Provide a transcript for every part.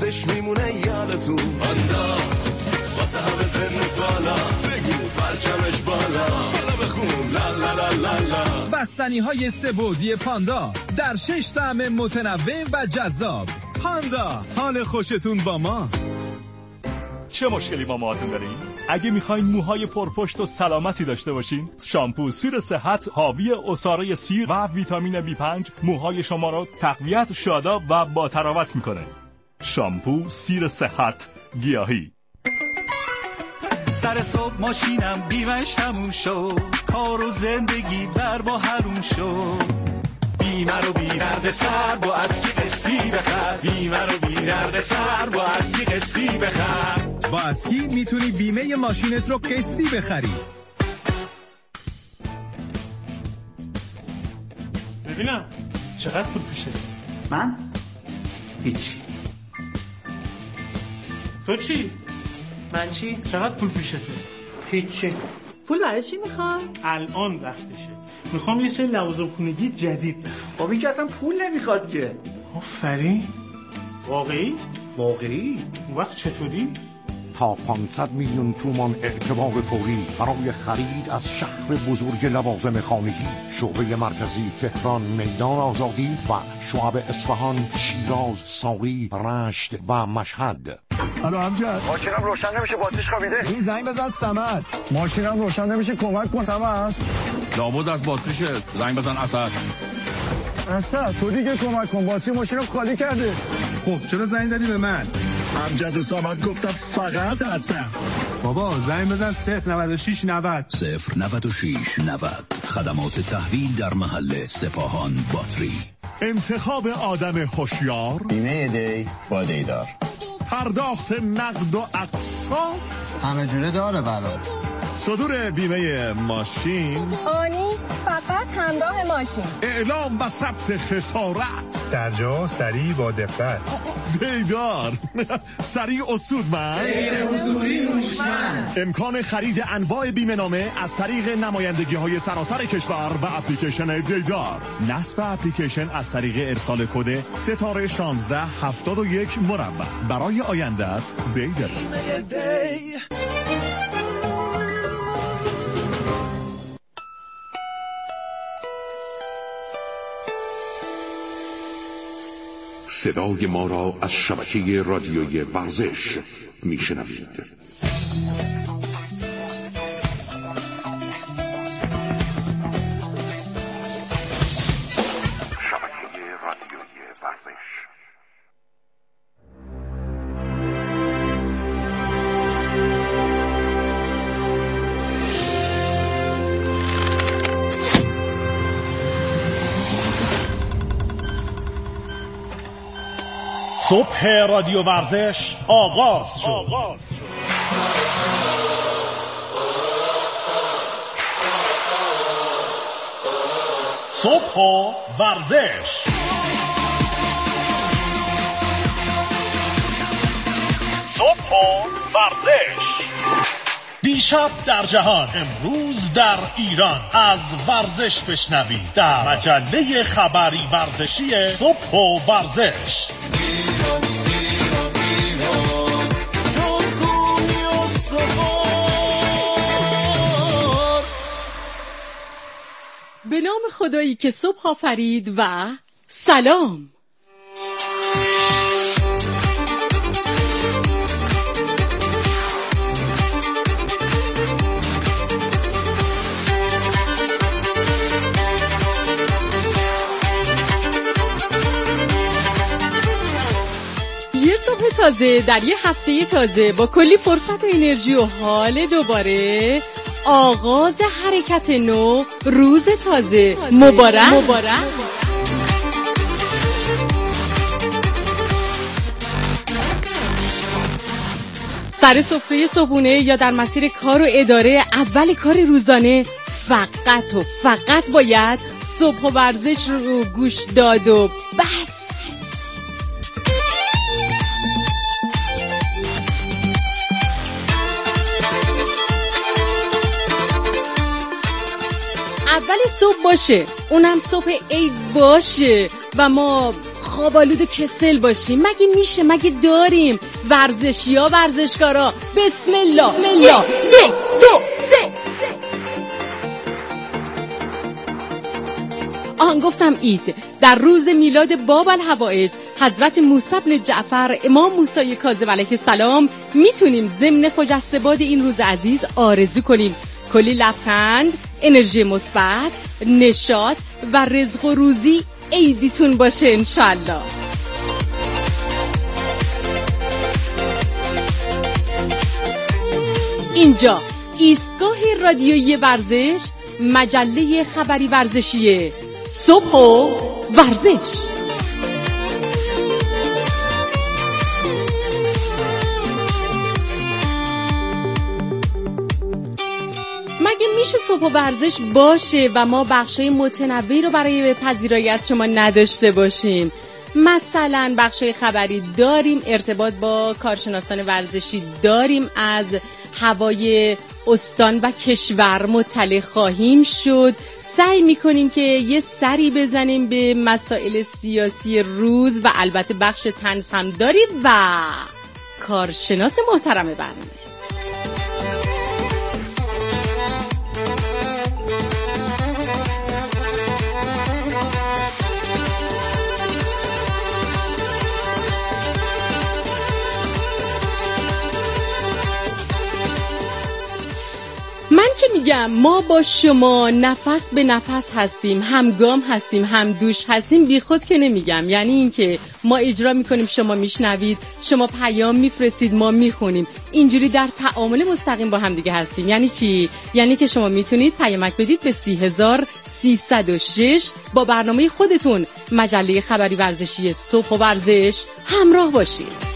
دستش میمونه یادتون. پاندا واسه همه سن سالا بگو پرچمش بالا، حالا بخون لا لا لا لا لا. بستنی‌های سه‌بعدی پاندا در 6 طعم متنوع و جذاب. پاندا، حال خوشتون با ما. چه مشکلی با موهاتون دارین؟ اگه میخواین موهای پرپشت و سلامتی داشته باشین، شامپو سیر صحت حاوی عصاره سیر و ویتامین B5 موهای شما رو تقویت، شاداب و با تراوت میکنه. شامپو سیر صحت گیاهی. سر صبح ماشینم بیمش تموم شد، کار و زندگی بر با حروم شد. بیمه رو بی درد سر با اسکی قسطی بخر، بیمه رو بی درد سر با اسکی قسطی بخر. با اسکی میتونی بیمه ماشینت رو قسطی بخری. ببینم چقدر پول پیشه؟ من؟ هیچی. تو چی؟ من چی؟ چقدر پول پیشه تو؟ هیچی. پول برای چی میخوام؟ الان وقتشه. میخوام یه سری لوازم خونگی جدید بخرم. بابی که اصلا پول نمیخواد که. آفرین. واقعی؟ واقعی؟ اون وقت چطوری؟ تا 500 میلیون تومان اعتبار فوری برای خرید از شهر بزرگ لوازم خانگی. شعبه مرکزی تهران، میدان آزادی و شعب اصفهان، شیراز، ساقی، رشت و مشهد. الو امجد، ماشینم روشن نمیشه، باتریش خوابیده. این زنگ بزن صمد. ماشینم روشن نمیشه، کمک کن صمد. لابد از باتریشه، زنگ بزن اسد. اسد تو دیگه کمک کن، باتری ماشینم خالی کرده. خب چرا زنگ زدی به من؟ امجد و صمد گفتم فقط اسد. بابا زنگ بزن 096 90 096 90. خدمات تحویل در محل سپاهان باتری. انتخاب آدم هوشیار، بیمه دی با دیدار، پرداخت نقد و اقساط همه جوره داره برات. صدور بیمه ماشین، آنی فقط همراه ماشین، اعلام و ثبت خسارت، در جا سریع با دقت. دیدار سریع اصودمند، غیر حضوری هوشمند. امکان خرید انواع بیمه نامه از طریق نمایندگی های سراسر کشور و اپلیکیشن دیدار. نصب اپلیکیشن از طریق ارسال کد ستاره 1671 مربع. برای آیندت دیدار. صدای ما را از شبکه رادیوی ورزش میشنوید. شبکه رادیوی ورزش. صبح رادیو ورزش آغاز شد. صبح ورزش. صبح ورزش. دیشب در جهان، امروز در ایران. از ورزش بشنوید در مجله خبری ورزشی صبح و ورزش. به نام خدایی که صبح آفرید و سلام. یه صبح تازه در یه هفته تازه با کلی فرصت و انرژی و حال دوباره. آغاز حرکت نو، روز تازه. مبارک. سر سفره صبحونه یا در مسیر کار و اداره، اول کار روزانه فقط و فقط باید صبح و ورزش رو گوش داد و بس. اول صبح باشه، اونم صبح عید باشه و ما خوابالود و کسل باشیم؟ مگه میشه؟ مگه داریم؟ ورزشیا ورزشکارا، بسم الله. بسم الله. 1 2 3. آن گفتم عید در روز میلاد باب الحوائج حضرت موسی بن جعفر امام موسی کاظم علیه السلام میتونیم ضمن خجسته باد این روز عزیز آرزو کنیم کلی لبخند، انرژی مثبت، نشاط و رزق و روزی عیدیتون باشه انشالله. اینجا ایستگاه رادیویی ورزش، مجله خبری ورزشیه صبح و ورزش. مگه میشه صبح و ورزش باشه و ما بخشای متنوعی رو برای پذیرایی از شما نداشته باشیم؟ مثلا بخشای خبری داریم، ارتباط با کارشناسان ورزشی داریم، از هوای استان و کشور مطلع خواهیم شد. سعی میکنیم که یه سری بزنیم به مسائل سیاسی روز و البته بخش طنز هم داریم و کارشناس محترم برنامه. من که میگم ما با شما نفس به نفس هستیم، همگام هستیم، هم دوش هستیم، بی خود که نمیگم. یعنی این که ما اجرا میکنیم، شما میشنوید، شما پیام میفرستید، ما میخونیم، اینجوری در تعامل مستقیم با هم دیگه هستیم. یعنی چی؟ یعنی که شما میتونید پیامک بدید به 30306 با برنامه خودتون مجله خبری ورزشی صبح و ورزش همراه باشید.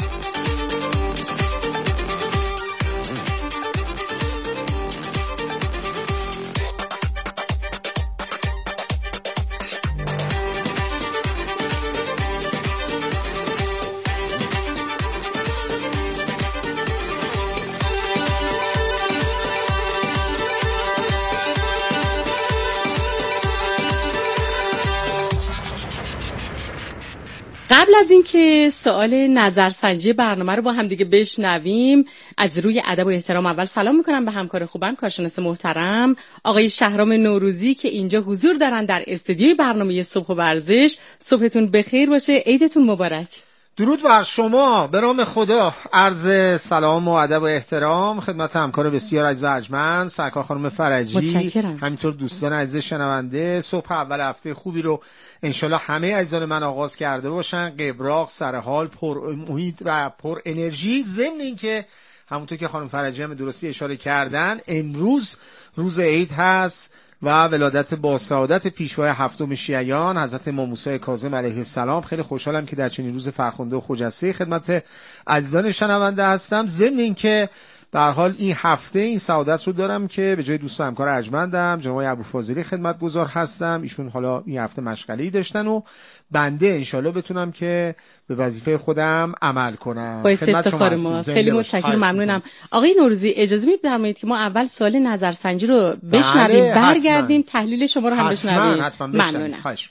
قبل از اینکه سوال نظرسنجی برنامه رو با هم دیگه بشنویم، از روی ادب و احترام اول سلام میکنم به همکار خوبم، کارشناس محترم آقای شهرام نوروزی که اینجا حضور دارن در استودیوی برنامه صبح و ورزش. صبحتون بخیر باشه، عیدتون مبارک. درود بر شما، به نام خدا. عرض سلام و ادب و احترام خدمت همکار بسیار عزیز ارجمند سرکار خانم فرجی، متشکرم. همینطور دوستان عزیز شنونده. صبح اول هفته خوبی رو انشالله همه عزیزان من آغاز کرده باشن، قبراق، سرحال، پر امید و پر انرژی. ضمن این که همونطور که خانم فرجی هم درستی اشاره کردن، امروز روز عید هست و ولادت با سعادت پیشوای هفتم شیعیان حضرت امام موسی کاظم علیه السلام. خیلی خوشحالم که در چنین روز فرخنده و خجسته خدمت عزیزان شنونده هستم. ضمن این که به هر حال این هفته این سعادت رو دارم که به جای دوست و همکار ارجمندم جناب ابوالفاضلی خدمتگزار هستم. ایشون حالا این هفته مشغله‌ای داشتن و بنده انشالله بتونم که به وظیفه خودم عمل کنم. باعث افتخار ماست. خیلی متشکرم، ممنونم. آقای نوروزی اجازه می‌فرمایید که ما اول سوال نظرسنجی رو بشنویم، برگردیم تحلیل شما رو هم بشنویم. ممنونم. خواهش.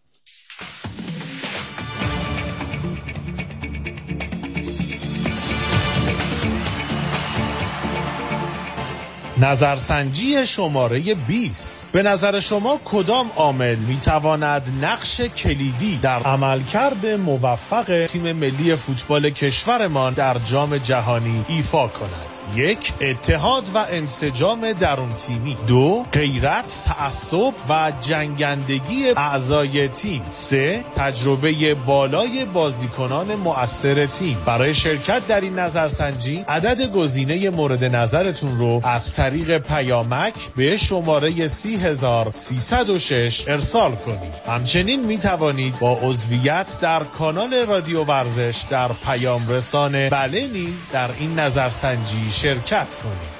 نظرسنجی شماره 20. به نظر شما کدام عامل میتواند نقش کلیدی در عملکرد موفق تیم ملی فوتبال کشورمان در جام جهانی ایفا کند؟ 1. اتحاد و انسجام درون تیمی. 2. غیرت، تعصب و جنگندگی اعضای تیم. 3. تجربه بالای بازیکنان مؤثر تیم. برای شرکت در این نظرسنجی عدد گزینه مورد نظرتون رو از طریق پیامک به شماره 30306 ارسال کنید. همچنین می توانید با عضویت در کانال رادیو ورزش در پیام رسانه بله نیز در این نظرسنجی شرکت کنید.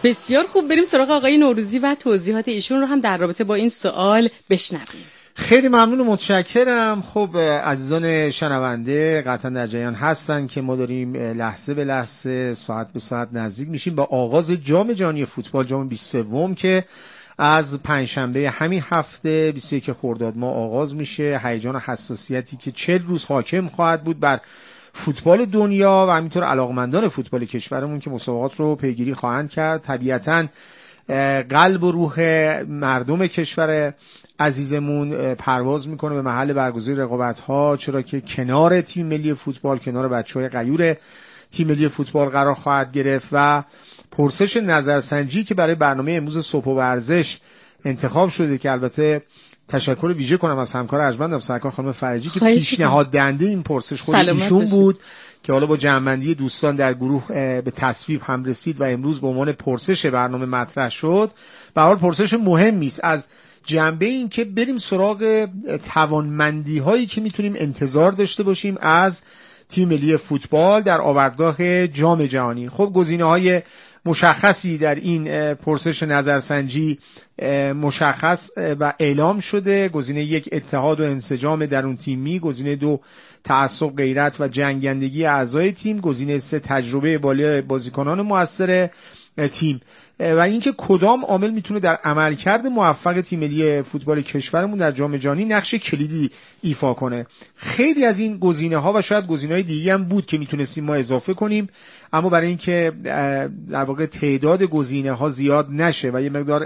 بسیار خوب، بریم سراغ آقای نوروزی و توضیحات ایشون رو هم در رابطه با این سوال بشنویم. خیلی ممنون و متشکرم. خب عزیزان شنونده قطعا در جریان هستن که ما داریم لحظه به لحظه ساعت به ساعت نزدیک میشیم به آغاز جام جهانی فوتبال، جام 23 که از پنجشنبه همین هفته 21 خرداد ماه آغاز میشه. هیجان و حساسیتی که 40 روز حاکم خواهد بود بر فوتبال دنیا و همینطور علاقمندان فوتبال کشورمون که مسابقات رو پیگیری خواهند کرد. طبیعتاً قلب و روح مردم کشور عزیزمون پرواز میکنه به محل برگزاری رقابت‌ها، چرا که کنار تیم ملی فوتبال، کنار بچه‌های غیور تیم ملی فوتبال قرار خواهد گرفت و پرسش نظرسنجی که برای برنامه امروز صبح و ورزش انتخاب شده که البته تشکر ویژه کنم از همکار ارجمندم سرکار خانم فرجی که پیشنهاد دهنده این پرسش خود ایشون بود که حالا با جمع‌بندی دوستان در گروه به تصویب هم رسید و امروز به عنوان پرسش برنامه مطرح شد. به هر حال پرسش مهمی است از جنبه این که بریم سراغ توانمندی هایی که میتونیم انتظار داشته باشیم از تیم ملی فوتبال در آوردگاه جام جهانی. خب گزینه‌های مشخصی در این پرسش نظرسنجی مشخص و اعلام شده. گزینه 1 اتحاد و انسجام درون تیمی، گزینه 2 تعصب، غیرت و جنگندگی اعضای تیم، گزینه 3 تجربه بالای بازیکنان مؤثر تیم و اینکه کدام عامل میتونه در عملکرد موفق تیم ملی فوتبال کشورمون در جام جهانی نقش کلیدی ایفا کنه. خیلی از این گزینه‌ها و شاید گزینه‌های دیگه هم بود که میتونستیم ما اضافه کنیم، اما برای اینکه در واقع تعداد گزینه‌ها زیاد نشه و یه مقدار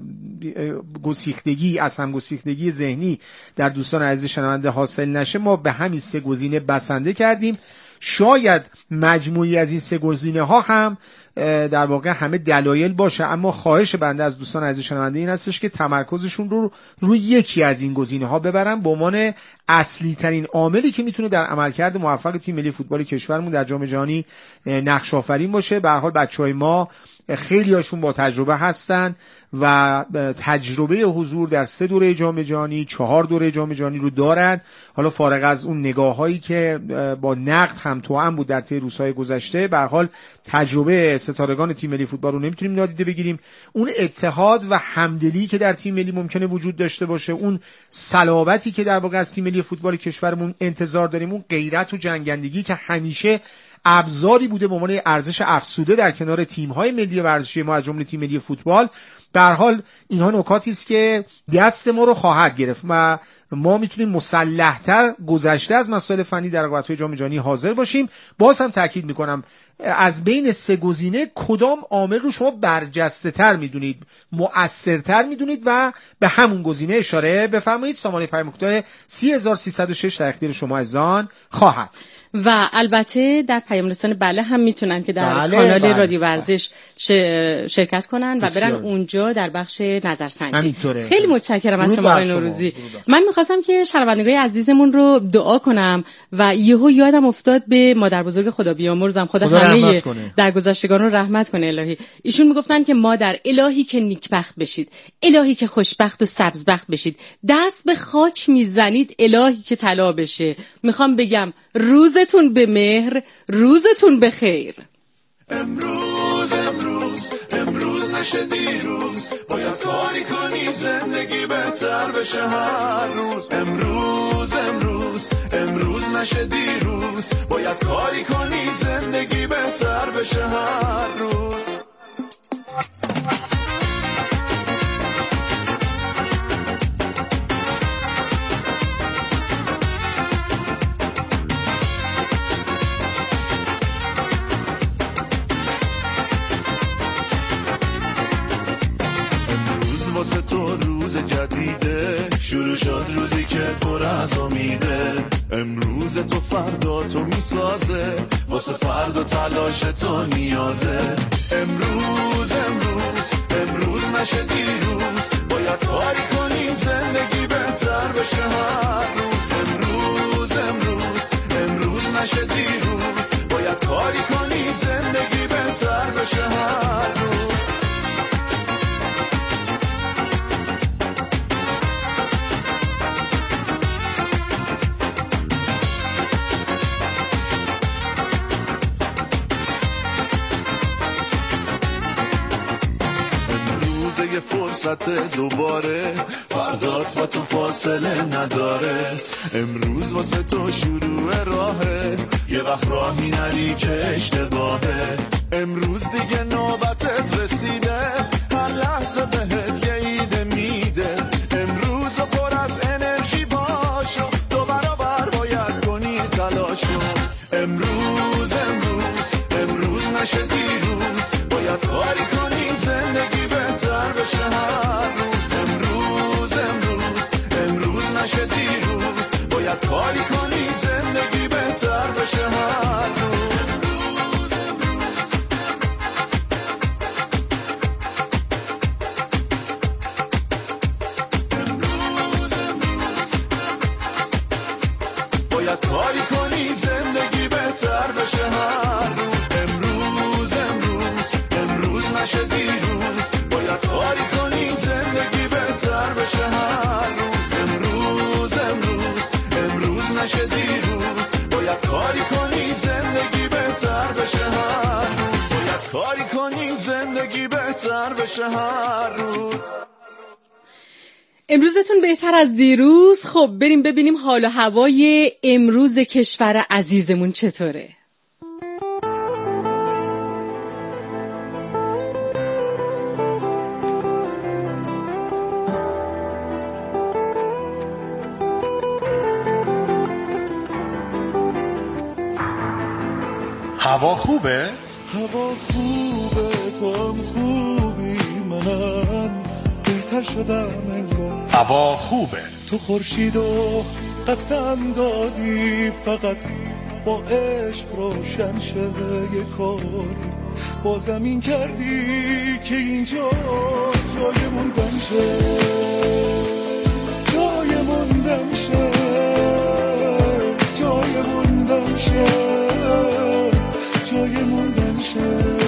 گسیختگی از هم گسیختگی ذهنی در دوستان عزیز شنونده حاصل نشه، ما به همین 3 گزینه بسنده کردیم. شاید مجموعی از این 3 گزینه‌ها هم در واقع همه دلایل باشه، اما خواهش بنده از دوستان عزیز شنونده این هستش که تمرکزشون رو روی یکی از این گزینه‌ها ببرن به عنوان اصلی ترین عاملی که میتونه در عملکرد موفق تیم ملی فوتبال کشورمون در جام جهانی نقش آفرین باشه. به هر حال بچهای ما خیلی هاشون با تجربه هستن و تجربه حضور در 3 دوره جام جهانی، 4 دوره جام جهانی رو دارن. حالا فارغ از اون نگاه‌هایی که با نقد هم توأم بود در طی روزهای گذشته، به هر حال تجربه ستارگان تیم ملی فوتبال رو نمیتونیم نادیده بگیریم. اون اتحاد و همدلی که در تیم ملی ممکنه وجود داشته باشه، اون صلابتی که در واقع از تیم ملی فوتبال کشورمون انتظار داریم، اون غیرت و جنگندگی که همیشه ابزاری بوده به عنوان ارزش افزوده در کنار تیم‌های ملی ورزشی ما از جمله تیم ملی فوتبال. به هر حال اینها نکاتی است که دست ما رو خواهد گرفت و ما میتونیم مسلح‌تر گذشته از مسائل فنی در رقابت‌های جام جهانی حاضر باشیم. باز هم تاکید میکنم از بین 3 گزینه کدام عامل رو شما برجسته‌تر میدونید، مؤثرتر میدونید و به همون گزینه اشاره بفرمایید. سامانه پیام کوتاه 30306 در اختیار شما عزیزان خواهد. و البته در پیام رسان بله هم میتونن که در کانال رادیو ورزش شرکت کنن و برن اونجا در بخش نظرسنجی. خیلی متشکرم از شما آقای نوروزی. من میخواستم که شنوندگان عزیزمون رو دعا کنم و یهو یادم افتاد به مادر بزرگ خدا بیامرزم، خدا همه درگذشتگان رو رحمت کنه الهی. ایشون میگفتن که مادر، الهی که نیکبخت بشید، الهی که خوشبخت و سبزبخت بشید، دست به خاک میزنید الهی که طلا بشه. میخوام بگم روزتون به مهر، روزتون به خیر. امروز نشه دیروز، باید کاری کنی زندگی بهتر بشه هر روز. امروز نشه دیروز، باید کاری کنی زندگی بهتر بشه هر روز. واسه تو روز جدیده، شروع شد روزی که پر از امیده. امروز تو فردا تو میسازه، واسه فردا تلاش تو نیازه. امروز نشه دیروز، باید کاری کنی زندگی بهتر بشه هر روز. امروز نشه دیروز، باید کاری کنی زندگی بهتر بشه هر روز. واسط دوباره، فردات با تو فاصله نداره. امروز واسه تو شروع راهه، یه وقت راهی نری که اشتباهه. امروز دیگه نوبتت رسیده، هر لحظه بهت یه ایده میده. امروز پر از انرژی باشو، دو برابر باید کنی تلاشو. امروز نشه دیروز، باید کاری کنی زندگی بهتر بشه هر روز. امروز نشه دیروز، باید کاری کنی زندگی بهتر بشه هر روز. باید کاری کنی زندگی بهتر بشه هر روز. امروز نشه دیروز، باید کاری کنی زندگی بهتر بشه هر روز. امروز نشه دیروز، باید کاری کنی زندگی بهتر بشه هر روز. باید کاری کنی زندگی بهتر بشه هر روز. امروزتون بهتر از دیروز. خب بریم ببینیم حال و هوای امروز کشور عزیزمون چطوره. هوا خوبه؟ هوا خوبه، تو هم خوبی، منم بهتر شدم انگار. هوا خوبه، تو خورشیدو قسم دادی فقط با عشق روشن شه یه کار. با زمین کردی که اینجا جای موندن شه، جای موندن شه، جای موندن شه، جای موندن شه.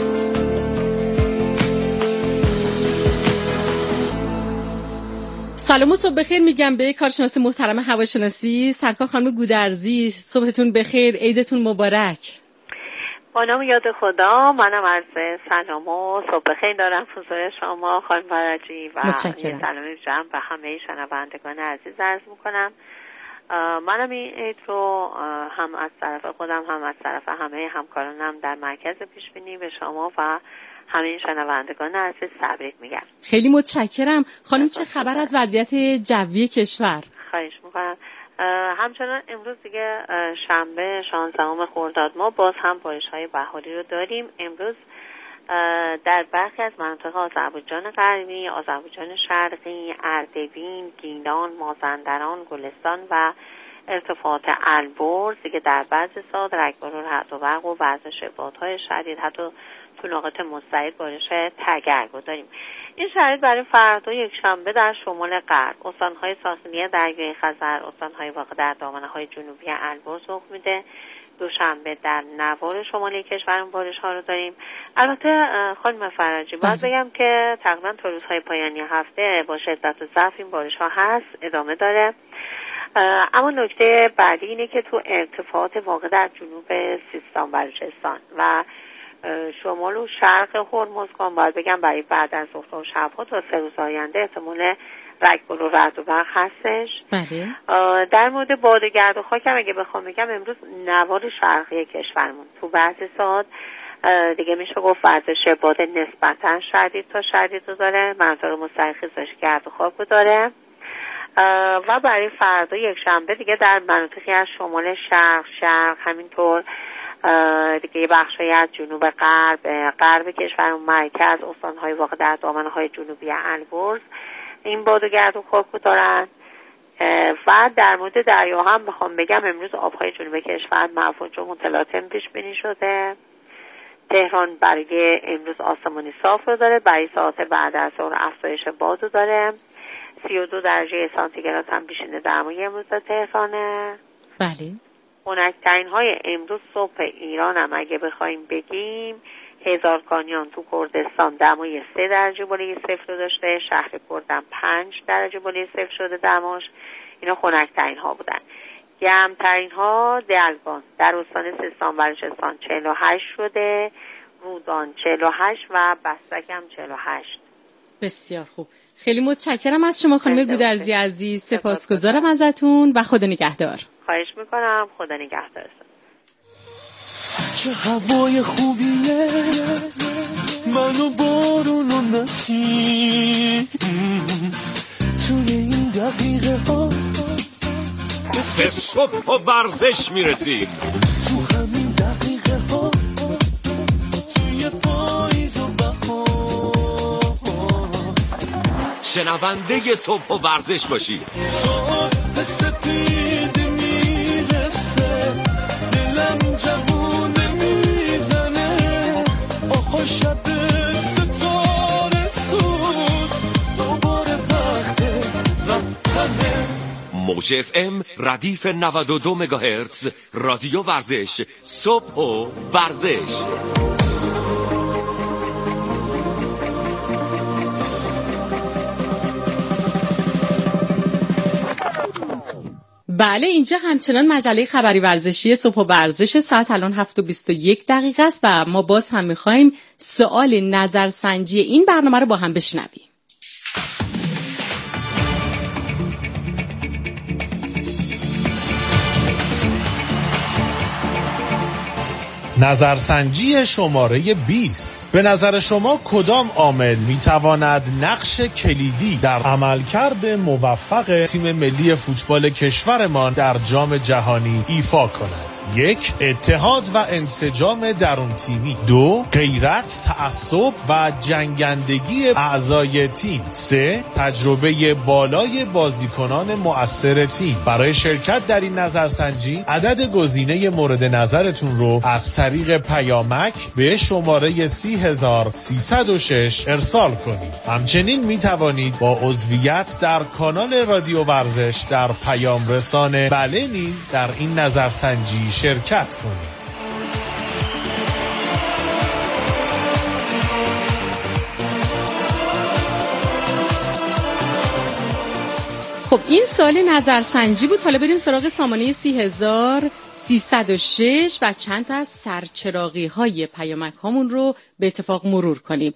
سلام و صبح بخیر میگم به کارشناس محترم هواشناسی سرکار خانم گودرزی. صبحتون بخیر، عیدتون مبارک. با نام یاد خدا. منم عرض سلام و صبح بخیر دارم حضور شما خانم فرجی و متشکرم. سلام جمع به همه شنوندگان عزیز عرض میکنم. منم این عید رو هم از طرف خودم هم از طرف همه همکارانم در مرکز پیشبینی به شما و همه شنوندگان عزیز تبریک میگم. خیلی متشکرم. خانم چه خبر از وضعیت جوی کشور؟ خواهش میکنم. همچنان امروز دیگه شنبه 16 خرداد ما باز هم بارش‌های بهاری رو داریم. امروز در برخی از مناطق آذربایجان غربی، آذربایجان شرقی، اردبیل، گیلان، مازندران، گلستان و ارتفاعات البرز دیگه در بعضی ساعات رگبار و رعد و برق و وزش بادهای شدید، حتی تو نقاط مستعد بارش تگرگ داریم. این شرایط برای فردا یکشنبه در شمال غرب، استان‌های ساحلی دریای خزر، استان‌های واقع در دامنه‌های جنوبی البرز رخ میده. دوشنبه در نوار شمالی کشورمون بارش‌ها رو داریم. البته خانم فرجی باید بگم که تقریبا تا روزهای پایانی هفته با شدت و ضعف این بارش‌ها هست، ادامه داره. اما نکته بعدی اینه که تو ارتفاعات واقع در جنوب سیستان، بلوچستان و شمال و شرق هرمزگان باید بگم برای بعد از ظهر و شب‌ها تا 3 روز آینده احتمال رگبار و رعد و برق هستش. بله. در مورد باد و گرد و خاک هم اگه بخوام بگم امروز نوار شرقی کشورمون تو بعضی ساعات دیگه میشه گفت ورزش باد نسبتا شدید تا شدید رو داره، مناطق مسترخیزش گرد و خاک رو داره. و برای فردا یکشنبه دیگه در مناطقی از شمال شرق همینطور دیگه بخشی از جنوب غرب کشور و مرکز، استان‌های واقع در دامنه‌های جنوبی البرز این باد و گرد و خاک رو دارن. و در مورد دریا هم بخوام بگم امروز آب‌های جنوب کشور موج و متلاطم پیش بینی شده. تهران برای امروز آسمانی صاف رو داره، برای ساعت بعد از ظهر افزایش باد رو داره. 32 درجه سانتیگراد هم پیشینه دمای امروز تهرانه. بله. خنک‌ترین های امروز صبح ایران هم اگه بخوایم بگیم، هزارکانیان تو کردستان دمای 3 درجه بالای صفر رو داشته، شهر کردن 5 درجه بالای صفر شده دماش. اینا خنک‌ترین ها بودن. گرمترین ها دلبان در استان سیستان بلوچستان 48 شده، رودان 48 و بستک هم 48. بسیار خوب. خیلی متشکرم از شما خانم گودرزی عزیز، سپاسگزارم ازتون و خدا نگهدار. خواهش میکنم، خدا نگهدارتون. چه هوای خوبیه، منو بارون و نسیم، توی این دقیقه ها به صبح و ورزش میرسیم، تو همین دقیقه ها توی پاییز و بهار، شنونده صبح و ورزش باشید. صبح سپید میرسه، دلم جوونه میزنه، آها شب ستاره سوز، دوباره وقت رفتنه. موج اف ام ردیف 92 مگاهرتز رادیو ورزش، صبح و ورزش. بله، اینجا همچنان مجله خبری ورزشی صبح و ورزش، ساعت الان 7:21 است و ما باز هم می‌خوایم سوال نظرسنجی این برنامه رو با هم بشنویم. نظرسنجی شماره 20. به نظر شما کدام عامل میتواند نقش کلیدی در عملکرد موفق تیم ملی فوتبال کشورمان در جام جهانی ایفا کند؟ 1. اتحاد و انسجام درون تیمی. 2. غیرت، تعصب و جنگندگی اعضای تیم. 3. تجربه بالای بازیکنان مؤثر تیم. برای شرکت در این نظرسنجی عدد گزینه مورد نظرتون رو از طریق پیامک به شماره 30306 ارسال کنید. همچنین می توانید با عضویت در کانال رادیو ورزش در پیام رسانه بله نیز در این نظرسنجی شرکت کنید. خب این سوال نظرسنجی بود. حالا بریم سراغ سامانه 30306 و چند تا از سرچراغی های پیامک هامون رو به اتفاق مرور کنیم.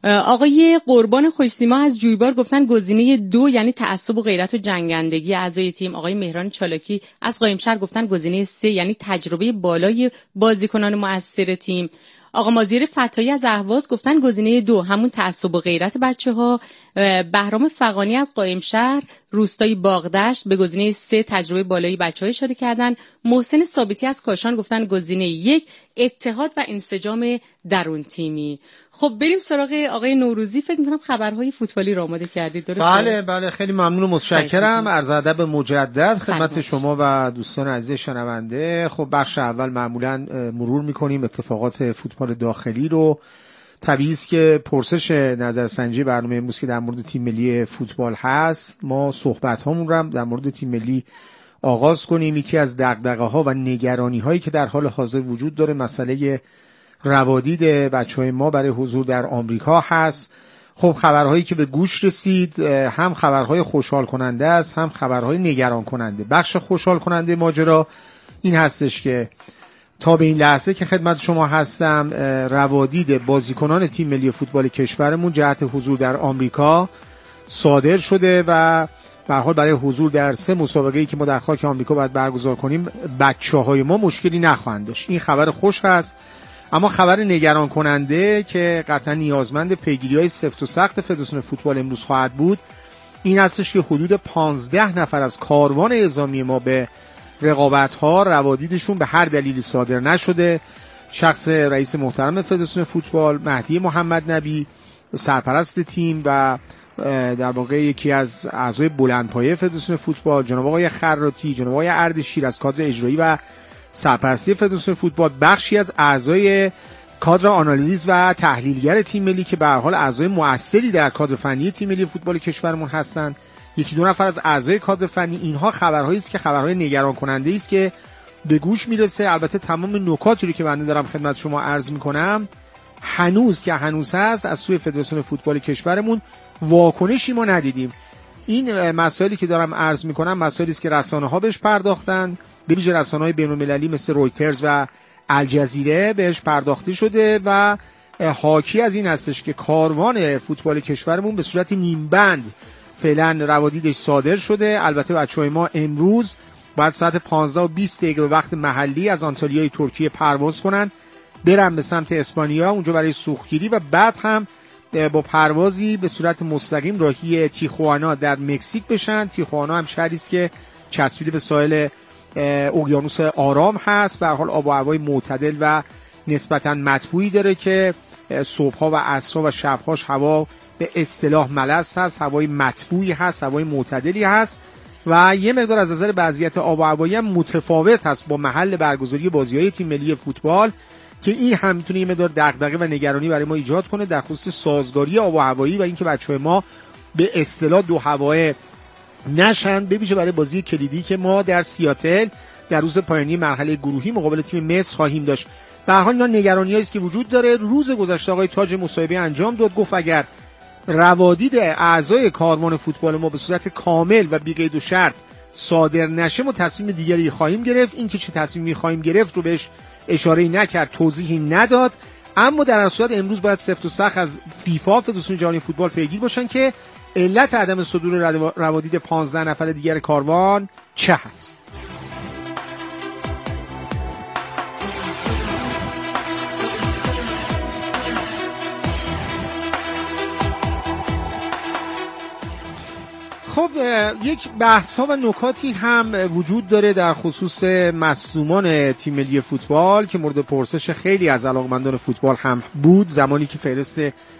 آقای قربان خوشسیما از جویبار گفتن گزینه 2 یعنی تعصب و غیرت و جنگندگی اعضای تیم. آقای مهران چالاکی از قائمشهر گفتن گزینه 3 یعنی تجربه بالای بازیکنان مؤثر تیم. آقا مازیر فتایی از اهواز گفتن گزینه 2 همون تعصب و غیرت بچه‌ها. بهرام فغانی از قائمشهر روستای باغدشت به گزینه 3 تجربه بالای بچه‌ها اشاره کردن. محسن ثابتی از کاشان گفتن گزینه 1 اتحاد و انسجام درون تیمی. خب بریم سراغ آقای نوروزی. فکر می‌کنم خبرهای فوتبالی رو آماده کردید، درسته؟ بله خیلی ممنون و متشکرم. عرض ادب مجدد خدمت شما و دوستان عزیز شنونده. خب بخش اول معمولاً مرور می‌کنیم اتفاقات فوتبال داخلی رو. طبیعی است که پرسش نظرسنجی برنامه امروز که در مورد تیم ملی فوتبال هست، ما صحبت‌هامون رو هم در مورد تیم ملی آغاز کنیم. یکی از دغدغه‌ها و نگرانی‌هایی که در حال حاضر وجود داره مسئله روادید بچه‌های ما برای حضور در آمریکا هست. خب خبرهایی که به گوش رسید هم خبرهای خوشحال کننده است هم خبرهای نگران کننده. بخش خوشحال کننده ماجرا این هستش که تا به این لحظه که خدمت شما هستم روادید بازیکنان تیم ملی فوتبال کشورمون جهت حضور در آمریکا صادر شده و به هر حال برای حضور در 3 مسابقه‌ای که ما در خاک آمریکا باید برگزار کنیم بچه‌های ما مشکلی نخواهند داشت. این خبر خوش هست. اما خبر نگران کننده که قطعا نیازمند پیگیری‌های سفت و سخت فدراسیون فوتبال امروز خواهد بود این هستش که حدود 15 نفر از کاروان اعزامی ما به رقابت‌ها روادیدشون به هر دلیلی صادر نشده. شخص رئیس محترم فدراسیون فوتبال مهدی محمد نبی، سرپرست تیم و در واقع یکی از اعضای بلندپایه فدراسیون فوتبال، جناب آقای خراتی، جناب آقای اردشیر از کادر اجرایی و سرپرستی فدراسیون فوتبال، بخشی از اعضای کادر آنالیز و تحلیلگر تیم ملی که به هر حال اعضای مؤثری در کادر فنی تیم ملی فوتبال کشورمون هستند، 1-2 نفر از اعضای کادر فنی. اینها خبرهایی است که خبرهای نگران کننده است که به گوش میرسه. البته تمام نکاتی رو که بنده دارم خدمت شما عرض میکنم هنوز هست از سوی فدراسیون فوتبال کشورمون واکنشی ما ندیدیم. این مسائلی که دارم عرض میکنم مسائلی است که رسانه‌ها بهش پرداختن، به ویژه رسانه‌های بین‌المللی مثل رویترز و الجزیره بهش پرداخته شده و حاکی از این هستش که کاروان فوتبال کشورمون به صورت نیم بند فعلا روادیدش صادر شده. البته بچه‌های ما امروز بعد ساعت 15:20 به وقت محلی از آنتالیای ترکیه پرواز کنن برن به سمت اسپانیا، اونجا برای سوختگیری و بعد هم با پروازی به صورت مستقیم راهی تیخوانا در مکزیک بشن. تیخوانا هم شهری است که چسبیده به ساحل اقیانوس آرام هست. به هر حال آب و هوای معتدل و نسبتاً مطبوعی داره که صبح‌ها و عصرها و شب‌هاش هوا به اصطلاح ملس هست، هوای مطبوعی هست، هوای معتدلی هست و یه مقدار از نظر وضعیت آب و هوایی هم متفاوت هست با محل برگزاری بازی‌های تیم ملی فوتبال که این هم میتونه یه مقدار دغدغه و نگرانی برای ما ایجاد کنه در خصوص سازگاری آب و هوایی و اینکه بچه‌های ما به اصطلاح دو هوای نشن، به ویژه برای بازی کلیدی که ما در سیاتل در روز پایانی مرحله گروهی مقابل تیم مصر خواهیم داشت. به هر حال اینا نگرانی‌هایی است که وجود داره. روز گذشته آقای تاج مصاحبه انجام داد، گفت اگر روادید اعضای کاروان فوتبال ما به صورت کامل و بی قید و شرط صادر نشه ما تصمیم دیگری خواهیم گرفت. این که چه تصمیمی خواهیم گرفت رو بهش اشاره‌ای نکرد، توضیحی نداد، اما در هر صورت امروز باید سفت و سخت از فیفا فدراسیون جهانی فوتبال پیگیر باشن که علت عدم صدور روادید 15 نفر دیگر کاروان چه هست. خب یک بحث ها و نکاتی هم وجود داره در خصوص مصدومان تیم ملی فوتبال که مورد پرسش خیلی از علاقمندان فوتبال هم بود زمانی که فهرست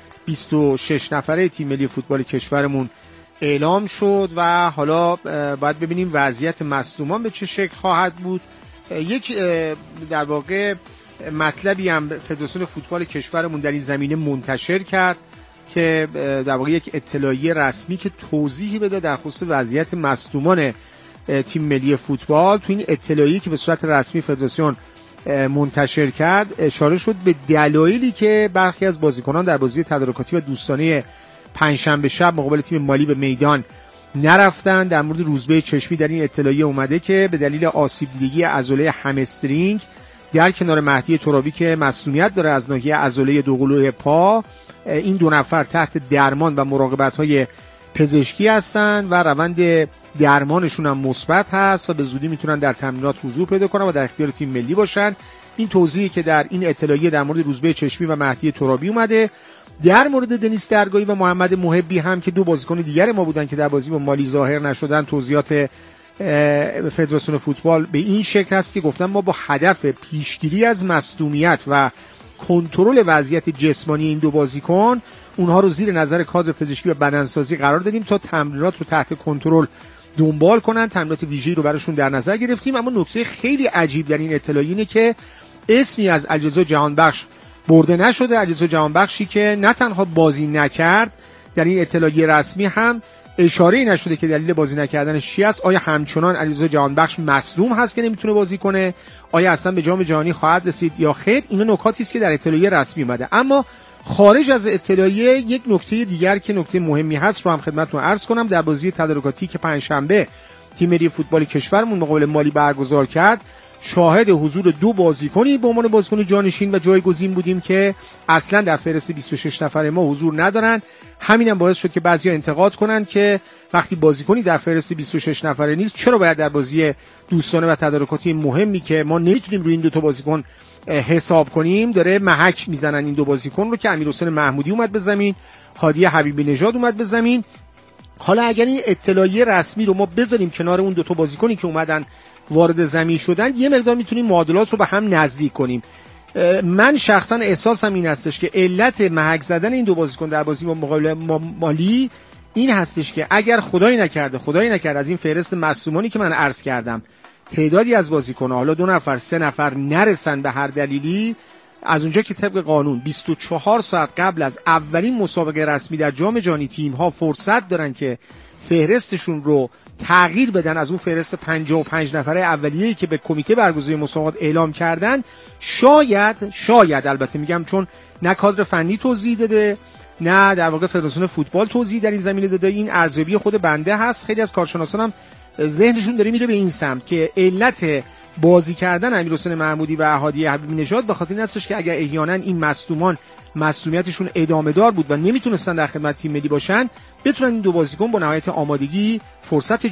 26 نفره تیم ملی فوتبال کشورمون اعلام شد و حالا باید ببینیم وضعیت مصدومان به چه شکل خواهد بود. یک در واقع مطلبی هم فدراسیون فوتبال کشورمون در این زمینه منتشر کرد که در واقع یک اطلاعیه رسمی که توضیحی بده در خصوص وضعیت مصدومان تیم ملی فوتبال. تو این اطلاعیه که به صورت رسمی فدراسیون منتشر کرد اشاره شد به دلایلی که برخی از بازیکنان در بازی تدارکاتی و دوستانه پنجشنبه شب مقابل تیم مالی به میدان نرفتن. در مورد روزبه چشمی در این اطلاعیه اومده که به دلیل آسیب دیدگی عضله همسترینگ در کنار مهدی ترابی که مصدومیت داره از ناحیه عضله دوقلوی پا، این دو نفر تحت درمان و مراقبت‌های پزشکی هستن و روند درمانشون هم مثبت هست و به زودی میتونن در تمرینات حضور پیدا کنن و در اختیار تیم ملی باشن. این توضیحی که در این اطلاعیه در مورد روزبه چشمی و مهدی ترابی اومده. در مورد دنیس درگاهی و محمد محبی هم که دو بازیکن دیگر ما بودن که در بازی با مالی ظاهر نشدن، توضیحات فدراسیون فوتبال به این شکل است که گفتن ما با هدف پیشگیری از مصدومیت و کنترل وضعیت جسمانی این دو بازیکن اونها رو زیر نظر کادر پزشکی و بدنسازی قرار دادیم تا تمرینات رو تحت کنترل دنبال کنن. تمرینات ویژه‌ای رو براشون در نظر گرفتیم. اما نکته خیلی عجیب در این اطلاعیه اینه که اسمی از علیرضا جهانبخش برده نشده. علیرضا جهانبخشی که نه تنها بازی نکرد، در این اطلاعیه رسمی هم اشاره‌ای نشده که دلیل بازی نکردنش چی است. آیا همچنان علیرضا جهانبخش مصدوم هست که نمیتونه بازی کنه؟ آیا اصلا به جام جهانی خواهد رسید یا خیر؟ اینا نکاتی است که در اطلاعیه رسمی اومده. اما خارج از اطلاعیه یک نکته دیگر که نکته مهمی هست رو هم خدمتتون عرض کنم. در بازی تدارکاتی که پنجشنبه تیم ملی فوتبال کشورمون مقابل مالی برگزار کرد، شاهد حضور دو بازیکنی به عنوان بازیکن جانشین و جایگزین بودیم که اصلا در فهرست 26 نفره ما حضور ندارن. همین هم باعث شد که بعضیا انتقاد کنن که وقتی بازیکنی در فهرست 26 نفره نیست چرا باید در بازی دوستانه و تدارکاتی مهمی که ما نمیتونیم روی این دو تا بازیکن حساب کنیم داره محک میزنن این دو بازیکن رو که امیرحسین محمودی اومد به زمین، هادی حبیبی نژاد اومد به زمین. حالا اگر این اطلاعیه رسمی رو ما بذاریم کنار اون دو تا بازیکنی که اومدن وارد زمین شدن، یه مقدار میتونیم معادلات رو به هم نزدیک کنیم. من شخصا احساسم این هستش که علت محک زدن این دو بازیکن در بازی با مقابل مالی این هستش که اگر خدایی نکرده از این فهرست مصدومانی که من عرض کردم تعدادی از بازیکن‌ها، حالا 2 نفر 3 نفر نرسن به هر دلیلی، از اونجا که طبق قانون 24 ساعت قبل از اولین مسابقه رسمی در جام جهانی تیم‌ها فرصت دارن که فهرستشون رو تغییر بدن از اون فهرست 55 نفره اولیه‌ای که به کمیته برگزاری مسابقات اعلام کردن. شاید البته میگم چون نه کادر فنی توضیح داده نه در واقع فدراسیون فوتبال توضیح در این زمینه داده، این ارزیابی خود بنده هست. خیلی از کارشناسان هم ذهنشون داره میره به این سمت که علت بازی کردن امیرحسین محمودی و هادی حبیبی نژاد به خاطر این هستش که اگر احیانا این مصدومان مصونیتشون ادامه دار بود و نمیتونستن در خدمت تیم ملی باشن، بتونن این دو بازیکن با نهایت آمادگی فرصت